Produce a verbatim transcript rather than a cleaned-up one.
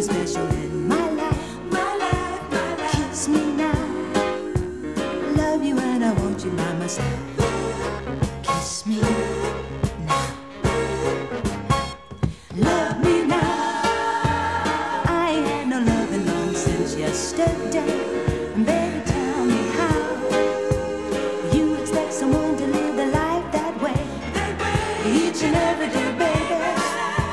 somebody special in my life. My life, my life. Kiss me now. Love you and I want you by my side. Kiss me now.